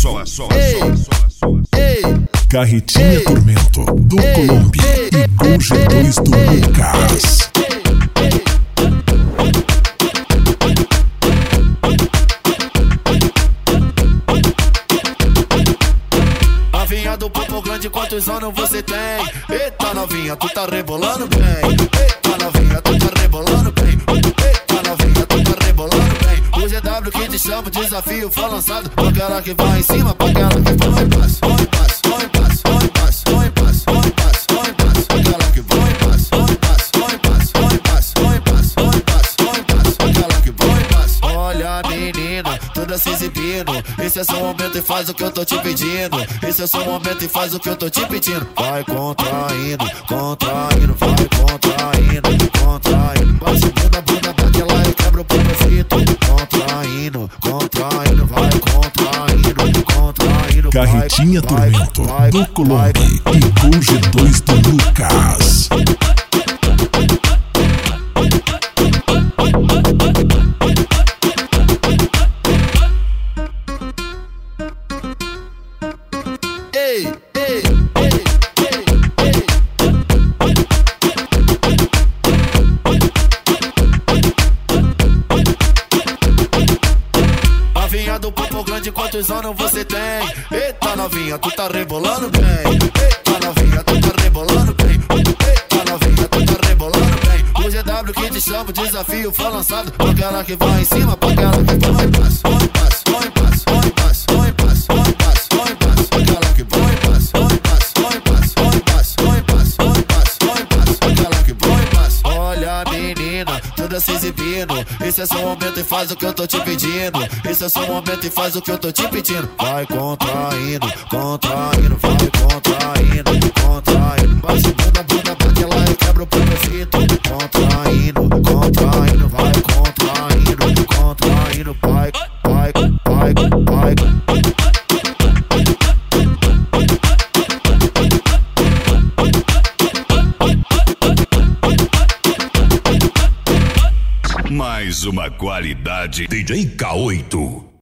Carretinha Tormento do Colombi e com G2 do Lucas. Novinha do Popo Grande, quantos anos você tem? Eita novinha, tu tá rebolando bem. Eita novinha, tu tá rebolando bem. Eita novinha, tu tá rebolando bem. O GW que te chama, o desafio foi lançado. Pra aquela que vai em cima, pra aquela que vai em passo. Vai em passo, vai em passo, vai em passo, vai em passo, vai em passo, vai em passo. Aquela que vai em passo, vai em passo, vai em passo, vai em passo, vai em passo, vai em passo, vai em passo. Aquela que vai em passo. Olha menina, toda se exibindo. Esse é seu momento e faz o que eu tô te pedindo. Esse é seu momento e faz o que eu tô te pedindo. Vai contraindo, contraindo, vai contraindo, contraindo. Bate bunda, bate lá e quebra o propósito. Contraindo, contraindo, vai contraindo, contraindo. Carretinha Tormento do Colombi e com G2 do Lucas. Novinha do Popo Grande, quantos anos você tem? Eita novinha, tu tá rebolando bem. Eita novinha, tu tá rebolando bem. Eita novinha, tu tá rebolando bem. O GW que te chama, o desafio foi lançado. Pra aquela que vai em cima, pra aquela que vai em passo. Vai em passo, vai em passo, vai em passo, vai em passo, vai em passo, vai em passo. Aquela que vai em passo, vai em passo, vai em passo, vai em passo, vai em passo, vai em passo, vai em passo. Aquela que vai em passo. Olha menina, toda se exibindo. Esse é seu momento e faz o que eu tô te pedindo. Esse é seu momento e faz o que eu tô te pedindo. Vai contraindo, contraindo, vai contraindo, contraindo. Bate bunda, bate lá e quebra o propósito. Contraindo, contraindo, vai contraindo, contraindo. Vai, vai, vai, vai. Mais uma qualidade DJ K8.